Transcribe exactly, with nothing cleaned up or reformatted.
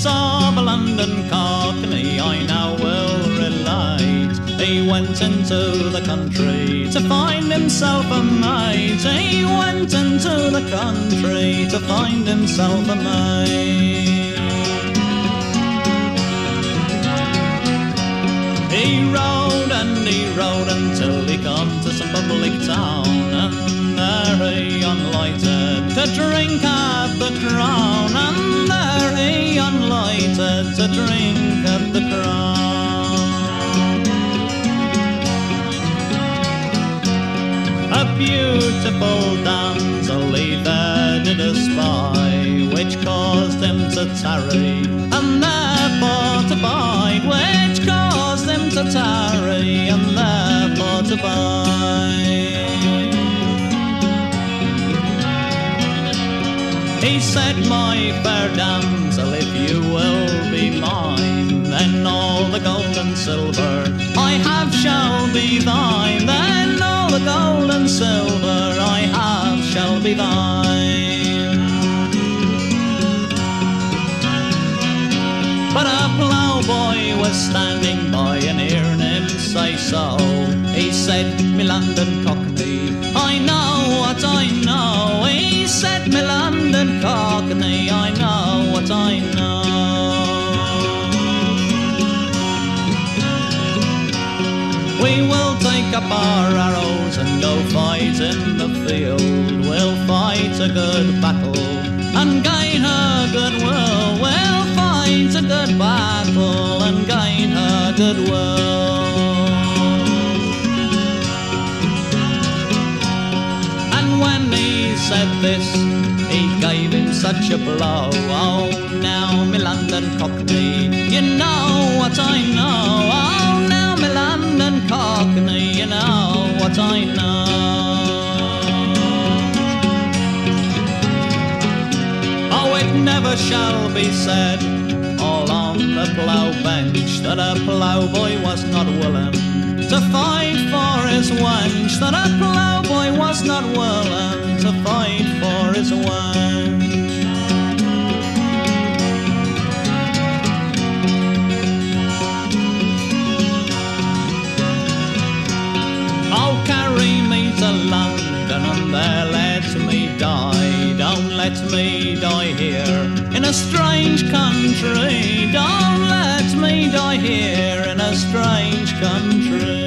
case of a London Cockney I now will relate. He went into the country to find himself a mate. He went into the country to find himself a mate. He rode and he rode until he come to some public town, and there he unlighted to drink at the Crown, and there he unlighted to drink at the Crown. A beautiful damsel he there did espy, which caused him to tarry and therefore to bide, which caused him to tarry and therefore to bide. He said, my fair damsel, if you will be mine, then all the gold and silver I have shall be thine. Then all the gold and silver I have shall be thine. But a ploughboy was standing by and hearing him say so. He said, me London Cockney, I know what I know. He said, me London Cockney, I know what I know. We will take up our arrows and go fight in the field. We'll fight a good battle and gain her goodwill. We'll fight a good battle and gain her goodwill. And when he said this, he gave him such a blow. Oh, now me London Cockney, you know what I know. Oh, now me London Cockney, you know what I know. Oh, it never shall be said all on the plough bench that a ploughboy was not willing to fight for his wench, that a ploughboy was not willing to fight for his wench. Oh, carry me to London and there let me die. Don't let me die here in a strange country. Don't let me die here in a strange country.